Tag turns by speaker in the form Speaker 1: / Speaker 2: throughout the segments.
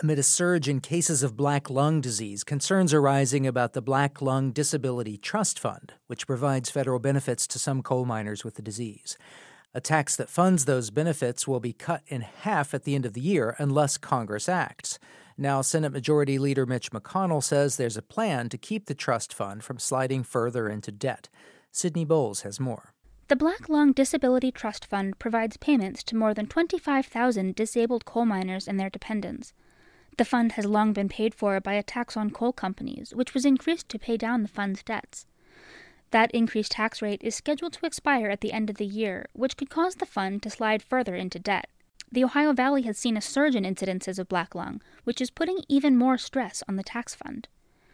Speaker 1: Amid a surge in cases of black lung disease, concerns are rising about the Black Lung Disability Trust Fund, which provides federal benefits to some coal miners with the disease. A tax that funds those benefits will be cut in half at the end of the year unless Congress acts. Now, Senate Majority Leader Mitch McConnell says there's a plan to keep the trust fund from sliding further into debt. Sidney Bowles has more.
Speaker 2: The Black Lung Disability Trust Fund provides payments to more than 25,000 disabled coal miners and their dependents. The fund has long been paid for by a tax on coal companies, which was increased to pay down the fund's debts. That increased tax rate is scheduled to expire at the end of the year, which could cause the fund to slide further into debt. The Ohio Valley has seen a surge in incidences of black lung, which is putting even more stress on the tax fund.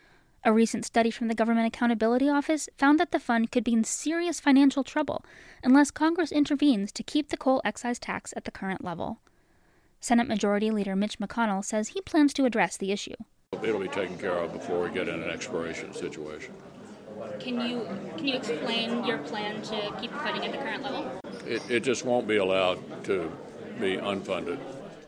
Speaker 2: A recent study from the Government Accountability Office found that the fund could be in serious financial trouble unless Congress intervenes to keep the coal excise tax at the current level. Senate Majority Leader Mitch McConnell says he plans to address the issue.
Speaker 3: It'll be taken care of before we get in an expiration situation.
Speaker 2: Can you explain your plan to keep the funding at the current level?
Speaker 3: It just won't be allowed to be unfunded.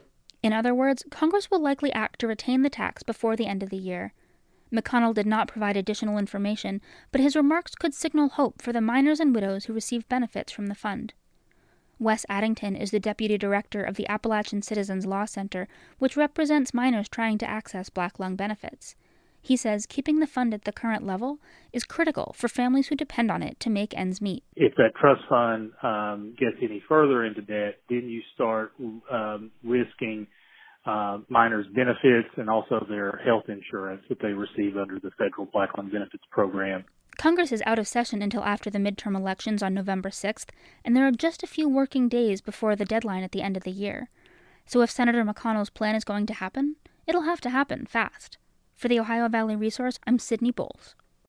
Speaker 2: In other words, Congress will likely act to retain the tax before the end of the year. McConnell did not provide additional information, but his remarks could signal hope for the miners and widows who receive benefits from the fund. Wes Addington is the deputy director of the Appalachian Citizens Law Center, which represents miners trying to access black lung benefits. He says keeping the fund at the current level is critical for families who depend on it to make ends meet.
Speaker 4: If that trust fund gets any further into debt, then you start risking miners' benefits and also their health insurance that they receive under the federal Black Lung Benefits Program.
Speaker 2: Congress is out of session until after the midterm elections on November 6th, and there are just a few working days before the deadline at the end of the year. So if Senator McConnell's plan is going to happen, it'll have to happen fast. For the Ohio Valley Resource, I'm Sidney Bowles.